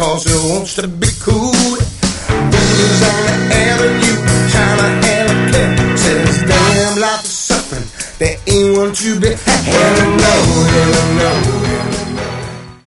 cause he wants to be cool. Buildings on the avenue, China and a cat. Says damn life is something that ain't want to be. Hell no, hell no.